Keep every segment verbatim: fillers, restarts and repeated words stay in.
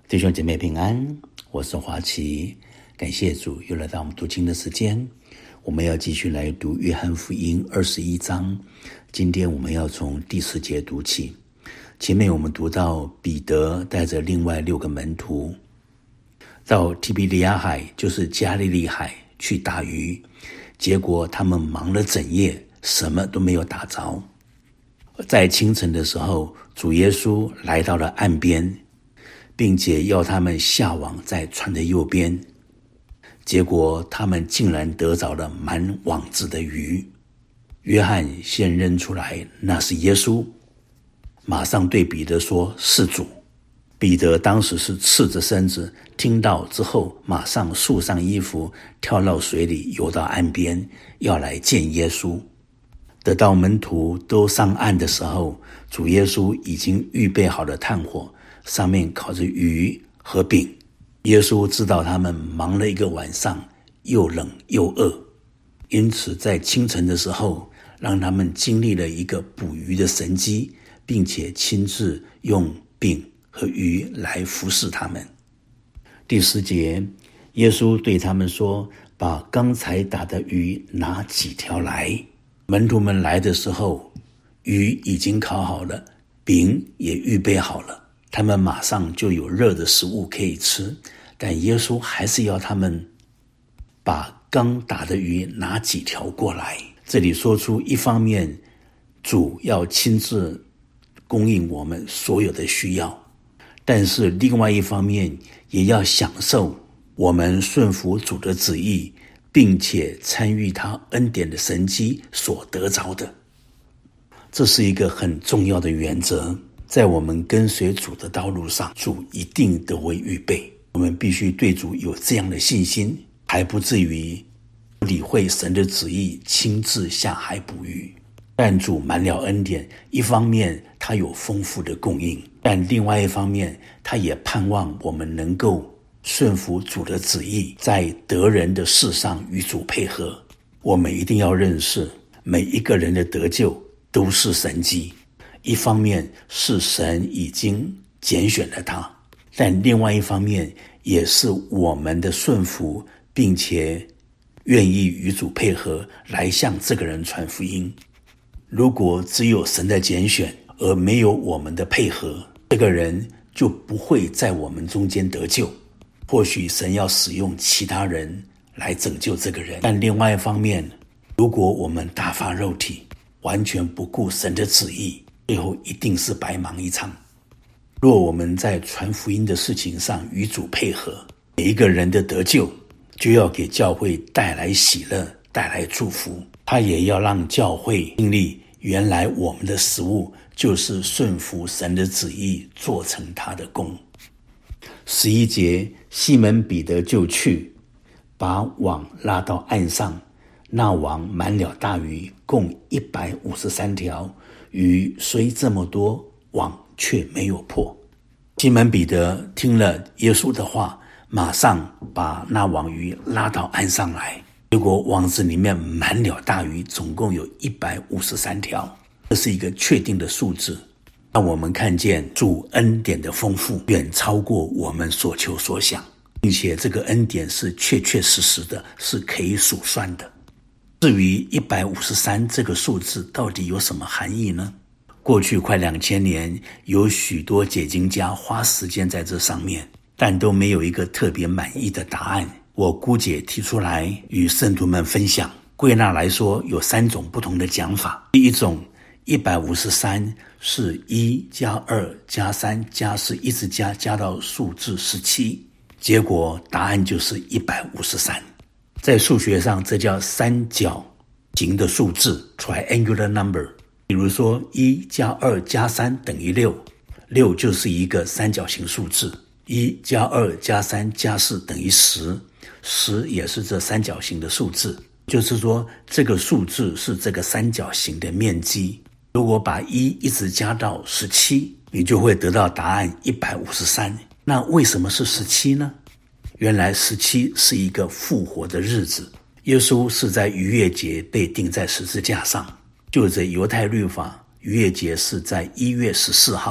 弟兄姐妹平安，我是华奇，感谢主又来到我们读经的时间。我们要继续来读约翰福音二十一章，今天我们要从第四节读起。前面我们读到彼得带着另外六个门徒到提比利亚海，就是加利利海去打鱼，结果他们忙了整夜，什么都没有打着。在清晨的时候，主耶稣来到了岸边，并且要他们下网在船的右边，结果他们竟然得着了满网子的鱼。约翰先认出来那是耶稣，马上对彼得说：是主。彼得当时是赤着身子，听到之后马上束上衣服，跳到水里，游到岸边，要来见耶稣。等到门徒都上岸的时候，主耶稣已经预备好了炭火，上面烤着鱼和饼。耶稣知道他们忙了一个晚上，又冷又饿，因此在清晨的时候让他们经历了一个捕鱼的神迹，并且亲自用饼和鱼来服侍他们。第十节，耶稣对他们说：把刚才打的鱼拿几条来。门徒们来的时候，鱼已经烤好了，饼也预备好了，他们马上就有热的食物可以吃。但耶稣还是要他们把刚打的鱼拿几条过来。这里说出一方面主要亲自供应我们所有的需要，但是另外一方面也要享受我们顺服主的旨意，并且参与他恩典的神迹所得着的。这是一个很重要的原则，在我们跟随主的道路上，主一定都会预备。我们必须对主有这样的信心，还不至于理会神的旨意，亲自下海捕鱼。但主满了恩典，一方面他有丰富的供应，但另外一方面他也盼望我们能够顺服主的旨意，在得人的事上与主配合。我们一定要认识，每一个人的得救都是神迹，一方面是神已经拣选了他，但另外一方面也是我们的顺服，并且愿意与主配合来向这个人传福音。如果只有神的拣选而没有我们的配合，这个人就不会在我们中间得救。或许神要使用其他人来拯救这个人，但另外一方面，如果我们大发肉体，完全不顾神的旨意，最后一定是白忙一场。若我们在传福音的事情上与主配合，每一个人的得救就要给教会带来喜乐，带来祝福。他也要让教会经历，原来我们的食物就是顺服神的旨意，做成他的功。十一节，西门彼得就去，把网拉到岸上，那网满了大鱼，共一百五十三条，鱼虽这么多，网却没有破。西门彼得听了耶稣的话，马上把那网鱼拉到岸上来，结果网子里面满了大鱼，总共有一百五十三条。这是一个确定的数字，让我们看见主恩典的丰富远超过我们所求所想，并且这个恩典是确确实实的，是可以数算的。至于一百五十三这个数字到底有什么含义呢？过去快两千年，有许多解经家花时间在这上面，但都没有一个特别满意的答案。我姑且提出来与圣徒们分享。归纳来说，有三种不同的讲法。第一种，一百五十三是一加二加三加四一直加加到数字十七，结果答案就是一百五十三。在数学上，这叫三角形的数字 triangular number。 比如说一加二加三等于六，六就是一个三角形数字。一加二加三加四等于十，十也是这三角形的数字。就是说这个数字是这个三角形的面积。如果把一一直加到十七，你就会得到答案一百五十三。那为什么是十七呢？原来十七是一个复活的日子，耶稣是在逾越节被钉在十字架上。就着犹太律法，逾越节是在一月十四号，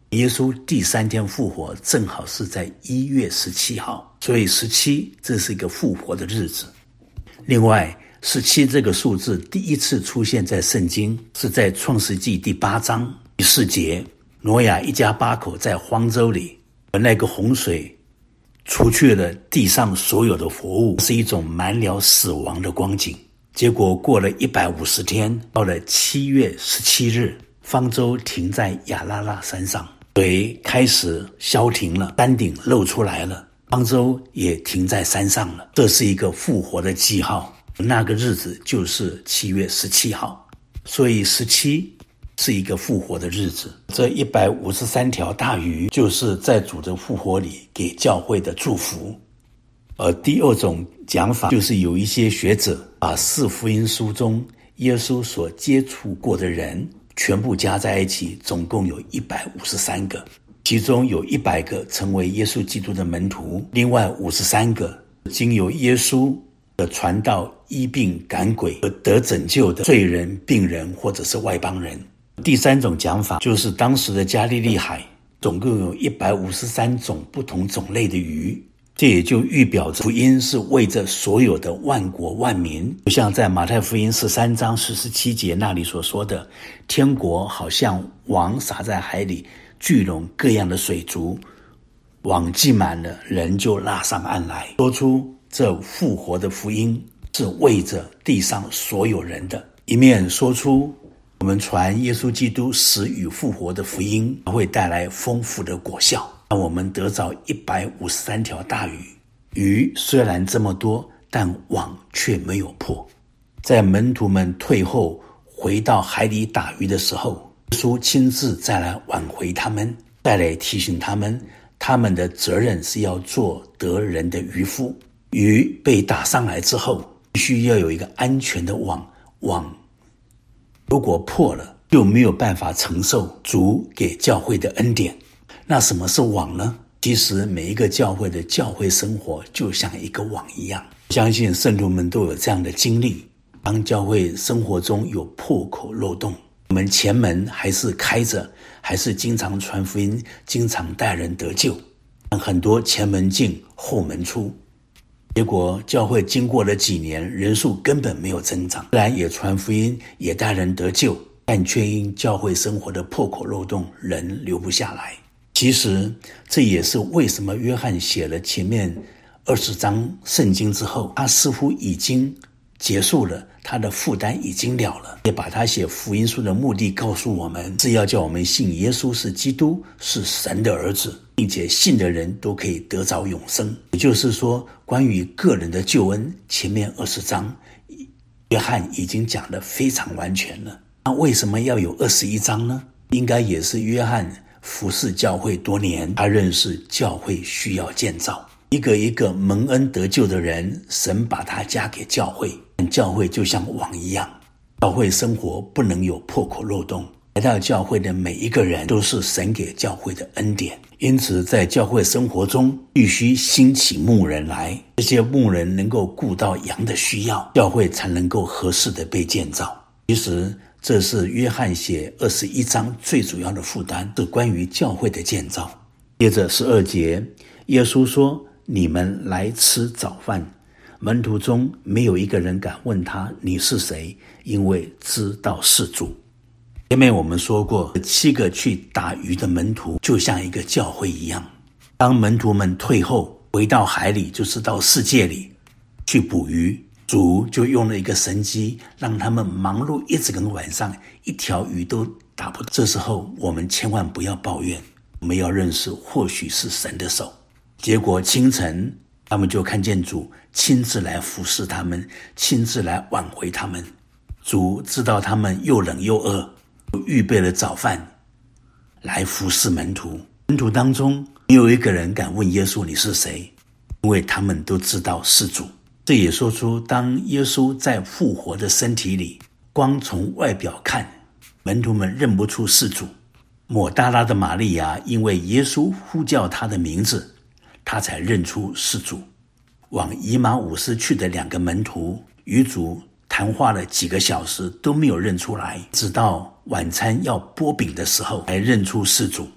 耶稣第三天复活正好是在一月十七号，所以十七这是一个复活的日子。另外十七这个数字第一次出现在圣经，是在创世纪第八章第四节，挪亚一家八口在方舟里，那个洪水除去了地上所有的活物，是一种满了死亡的光景。结果过了一百五十天，到了七月十七日，方舟停在亚拉腊山上，水开始消停了，山顶露出来了，方舟也停在山上了。这是一个复活的记号，那个日子就是七月十七号，所以十七是一个复活的日子。这一百五十三条大鱼就是在主的复活里给教会的祝福。而第二种讲法就是有一些学者把四福音书中耶稣所接触过的人全部加在一起，总共有一百五十三个，其中有一百个成为耶稣基督的门徒，另外五十三个经由耶稣的传道医病赶鬼而得拯救的罪人、病人或者是外邦人。第三种讲法就是当时的加利利海总共有一百五十三种不同种类的鱼，这也就预表着福音是为着所有的万国万民，就像在马太福音十三章四十七节那里所说的，天国好像网撒在海里，聚拢各样的水族，网系满了，人就拉上岸来。说出这复活的福音是为着地上所有人的，一面说出我们传耶稣基督死与复活的福音会带来丰富的果效，让我们得着一百五十三条大鱼。鱼虽然这么多，但网却没有破。在门徒们退后回到海里打鱼的时候，耶稣亲自再来挽回他们，再来提醒他们，他们的责任是要做得人的渔夫。鱼被打上来之后，必须要有一个安全的网，网如果破了，就没有办法承受主给教会的恩典。那什么是网呢？其实每一个教会的教会生活就像一个网一样，相信圣徒们都有这样的经历。当教会生活中有破口漏洞，我们前门还是开着，还是经常传福音，经常带人得救，但很多前门进后门出，结果教会经过了几年，人数根本没有增长，虽然也传福音，也带人得救，但却因教会生活的破口漏洞，人留不下来。其实这也是为什么约翰写了前面二十章圣经之后，他似乎已经结束了，他的负担已经了了，也把他写福音书的目的告诉我们，是要叫我们信耶稣是基督，是神的儿子，并且信的人都可以得着永生。也就是说，关于个人的救恩，前面二十章约翰已经讲得非常完全了。那为什么要有二十一章呢？应该也是约翰服侍教会多年，他认识教会需要建造，一个一个蒙恩得救的人，神把他加给教会，教会就像网一样，教会生活不能有破口漏洞，来到教会的每一个人都是神给教会的恩典。因此在教会生活中必须兴起牧人来，这些牧人能够顾到羊的需要，教会才能够合适的被建造。其实这是约翰写二十一章最主要的负担，是关于教会的建造。接着十二节，耶稣说，你们来吃早饭。门徒中没有一个人敢问他，你是谁？因为知道是主。前面我们说过，七个去打鱼的门徒就像一个教会一样，当门徒们退后回到海里，就是到世界里去捕鱼，主就用了一个神机，让他们忙碌一整个晚上，一条鱼都打不到。这时候我们千万不要抱怨，我们要认识或许是神的手。结果清晨他们就看见主亲自来服侍他们，亲自来挽回他们。主知道他们又冷又饿，就预备了早饭来服侍门徒。门徒当中没有一个人敢问耶稣，你是谁？因为他们都知道是主。这也说出，当耶稣在复活的身体里，光从外表看，门徒们认不出是主。抹大拉的玛利亚因为耶稣呼叫她的名字，她才认出是主。往以马忤斯去的两个门徒与主谈话了几个小时，都没有认出来，直到晚餐要拨饼的时候才认出是主。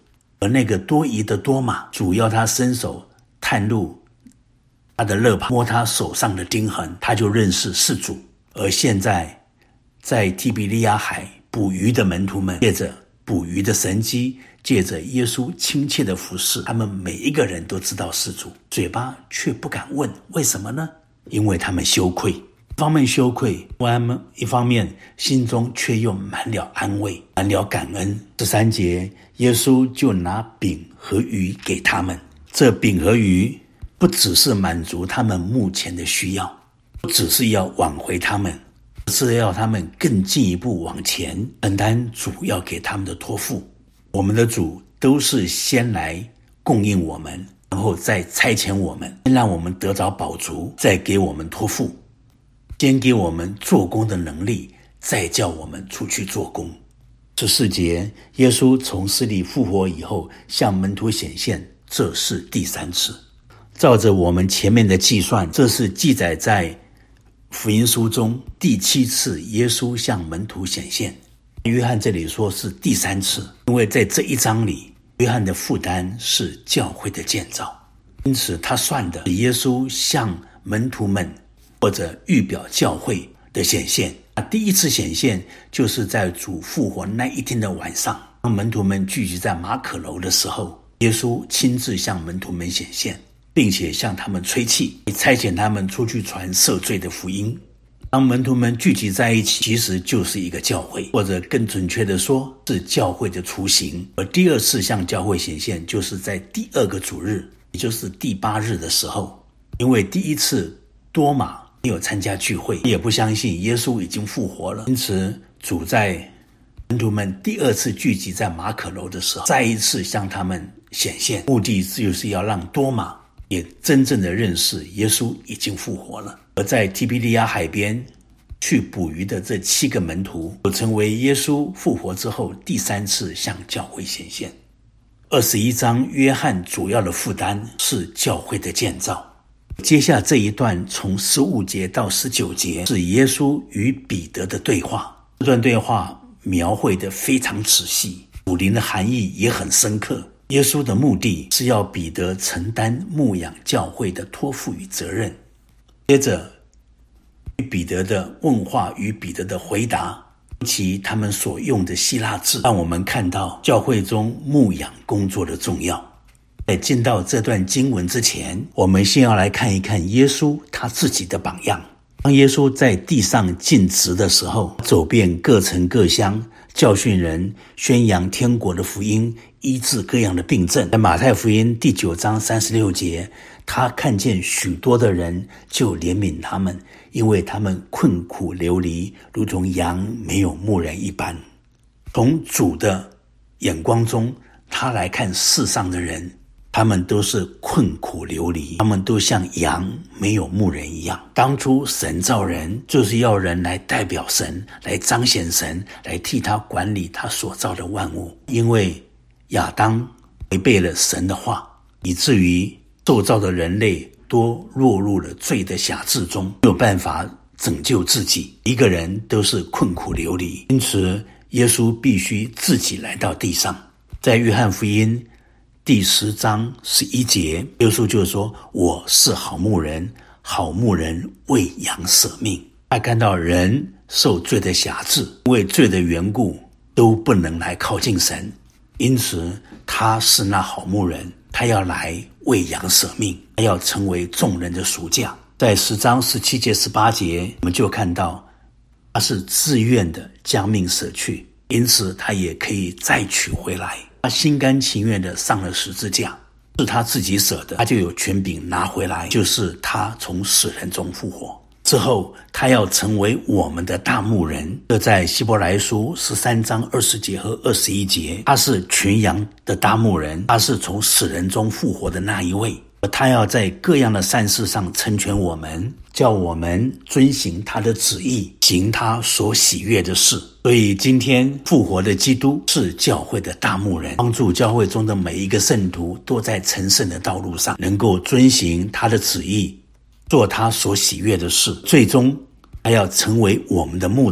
而那个多疑的多马，主要他伸手探入他的肋旁，摸他手上的钉痕，他就认识是主。而现在在提比利亚海捕鱼的门徒们，借着捕鱼的神迹，借着耶稣亲切的服侍，他们每一个人都知道是主，嘴巴却不敢问，为什么呢？因为他们羞愧，一方面羞愧，一方面心中却又满了安慰，满了感恩。十三节，耶稣就拿饼和鱼给他们，这饼和鱼不只是满足他们目前的需要，不只是要挽回他们，是要他们更进一步往前承担主要给他们的托付。我们的主都是先来供应我们，然后再差遣我们，先让我们得着饱足，再给我们托付，先给我们做工的能力，再叫我们出去做工。十四节，耶稣从死里复活以后向门徒显现，这是第三次。照着我们前面的计算，这是记载在福音书中第七次耶稣向门徒显现。约翰这里说是第三次，因为在这一章里，约翰的负担是教会的建造，因此他算的是耶稣向门徒们或者预表教会的显现。第一次显现就是在主复活那一天的晚上，当门徒们聚集在马可楼的时候，耶稣亲自向门徒们显现，并且向他们吹气，差遣他们出去传赦罪的福音。当门徒们聚集在一起，其实就是一个教会，或者更准确的说，是教会的雏形。而第二次向教会显现，就是在第二个主日，也就是第八日的时候。因为第一次多马没有参加聚会，也不相信耶稣已经复活了，因此主在门徒们第二次聚集在马可楼的时候，再一次向他们显现，目的就是要让多马也真正的认识耶稣已经复活了。而在提比利亚海边去捕鱼的这七个门徒，就成为耶稣复活之后第三次向教会显现。二十一章，约翰主要的负担是教会的建造。接下这一段从十五节到十九节是耶稣与彼得的对话，这段对话描绘得非常仔细，属灵的含义也很深刻。耶稣的目的是要彼得承担牧养教会的托付与责任。接着与彼得的问话与彼得的回答，尤其他们所用的希腊字，让我们看到教会中牧养工作的重要。在进到这段经文之前，我们先要来看一看耶稣他自己的榜样。当耶稣在地上尽职的时候，走遍各城各乡，教训人，宣扬天国的福音，医治各样的病症。在马太福音第九章三十六节，他看见许多的人，就怜悯他们，因为他们困苦流离，如同羊没有牧人一般。从主的眼光中，他来看世上的人，他们都是困苦流离，他们都像羊没有牧人一样。当初神造人，就是要人来代表神，来彰显神，来替他管理他所造的万物。因为亚当违背了神的话，以至于受造的人类都落入了罪的辖制中，没有办法拯救自己，一个人都是困苦流离。因此耶稣必须自己来到地上。在约翰福音第十章十一节，耶稣就说，我是好牧人，好牧人为羊舍命。他看到人受罪的辖制，因为罪的缘故都不能来靠近神，因此他是那好牧人，他要来为羊舍命，他要成为众人的赎价。在十章十七节十八节，我们就看到他是自愿的将命舍去，因此他也可以再取回来。他心甘情愿的上了十字架，是他自己舍的，他就有权柄拿回来，就是他从死人中复活之后，他要成为我们的大牧人。这在希伯来书十三章二十节和二十一节，他是群羊的大牧人，他是从死人中复活的那一位，而他要在各样的善事上成全我们，叫我们遵行他的旨意，行他所喜悦的事。所以今天复活的基督是教会的大牧人，帮助教会中的每一个圣徒都在成圣的道路上，能够遵行他的旨意，做他所喜悦的事，最终他要成为我们的牧长，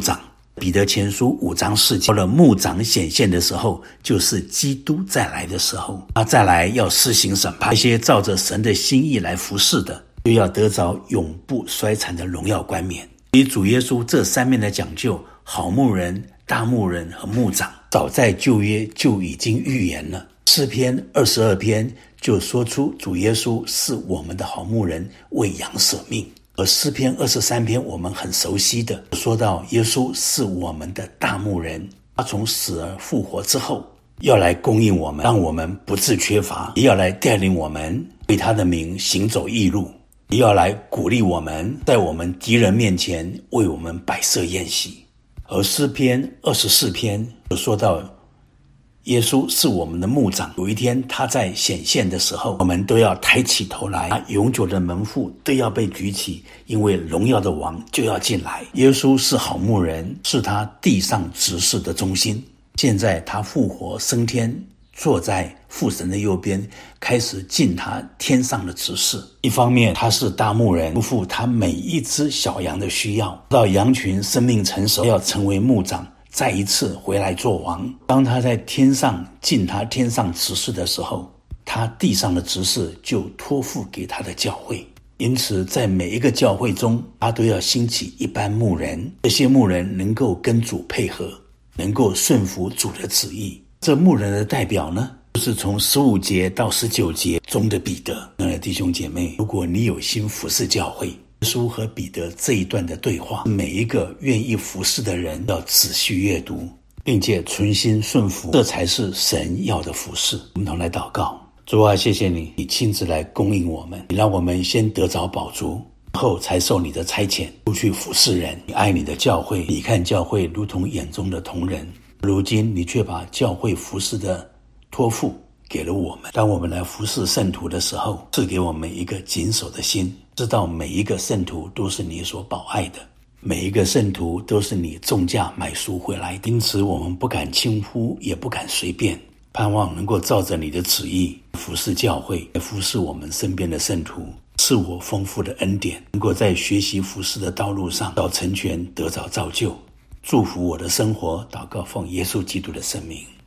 彼得前书五章四节，到了牧长显现的时候，就是基督再来的时候，他再来要施行审判，那些照着神的心意来服侍的，就要得着永不衰残的荣耀冠冕。以主耶稣这三面的讲究，好牧人、大牧人和牧长，早在旧约就已经预言了。诗篇二十二篇就说出主耶稣是我们的好牧人，为羊舍命。而诗篇二十三篇我们很熟悉的，说到耶稣是我们的大牧人，他从死而复活之后，要来供应我们，让我们不致缺乏，也要来带领我们为他的名行走义路，也要来鼓励我们，在我们敌人面前为我们摆设宴席。而诗篇二十四篇就说到耶稣是我们的牧长，有一天他在显现的时候，我们都要抬起头来，永久的门户都要被举起，因为荣耀的王就要进来。耶稣是好牧人，是他地上执事的中心。现在他复活升天，坐在父神的右边，开始尽他天上的职事。一方面他是大牧人，不负他每一只小羊的需要，到羊群生命成熟，要成为牧长，再一次回来做王。当他在天上尽他天上职事的时候，他地上的职事就托付给他的教会。因此在每一个教会中，他都要兴起一班牧人，这些牧人能够跟主配合，能够顺服主的旨意。这牧人的代表呢，就是从十五节到十九节中的彼得。那弟兄姐妹，如果你有心服侍教会，耶稣和彼得这一段的对话，每一个愿意服侍的人要仔细阅读，并且存心顺服，这才是神要的服侍。我们同来祷告。主啊，谢谢你，你亲自来供应我们，你让我们先得着饱足，后才受你的差遣出去服侍人。你爱你的教会，你看教会如同眼中的瞳人，如今你却把教会服侍的托付给了我们。当我们来服侍圣徒的时候，赐给我们一个谨守的心，知道每一个圣徒都是你所保爱的，每一个圣徒都是你重价买赎回来的。因此我们不敢轻忽，也不敢随便，盼望能够照着你的旨意服侍教会，服侍我们身边的圣徒，赐我丰富的恩典，能够在学习服侍的道路上到成全，得着造就。祝福我的生活，祷告奉耶稣基督的圣名。